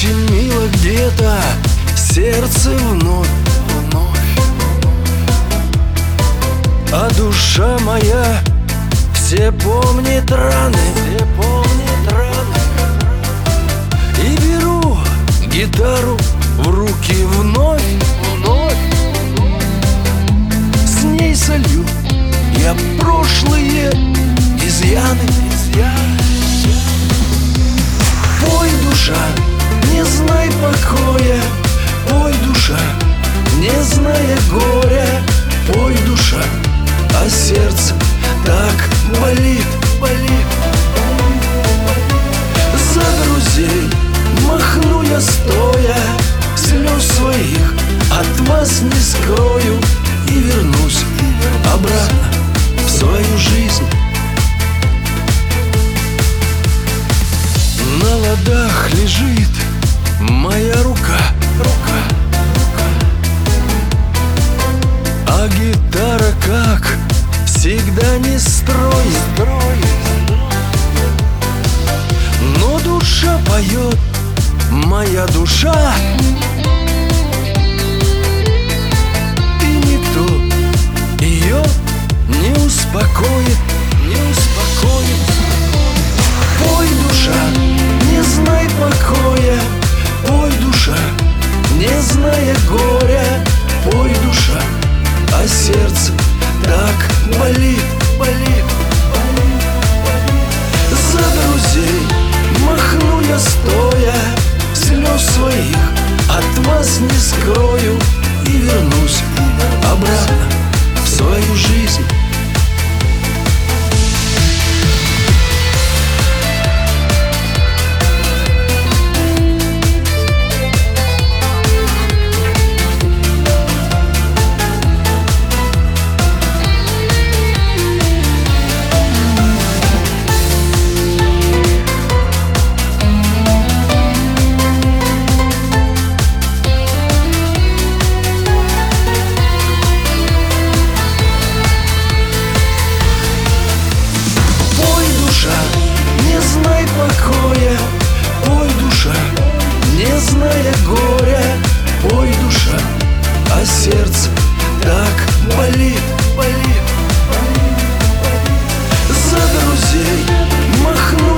защемило где-то сердце вновь, а душа моя все помнит раны, и беру гитару в руки вновь, с ней солью я прошлые изъяны. Пой, душа, не знай покоя, пой, душа, не зная горя, пой, душа, а сердце так болит. За друзей махну я стоя, слез своих от вас не скрою, и вернусь обратно в свою жизнь. На ладах лежит моя рука, а гитара, как всегда, не строит. Но душа поет, моя душа, и никто ее не успокоит. Пой, душа, не знай покоя, пой, душа, не зная горя, пой, душа, а сердце так болит. За друзей махну я стоя, слез своих от вас не скрою, и вернусь обратно в свою жизнь. Покоя, пой, душа, не зная горя, пой, душа, а сердце так болит. За друзей махну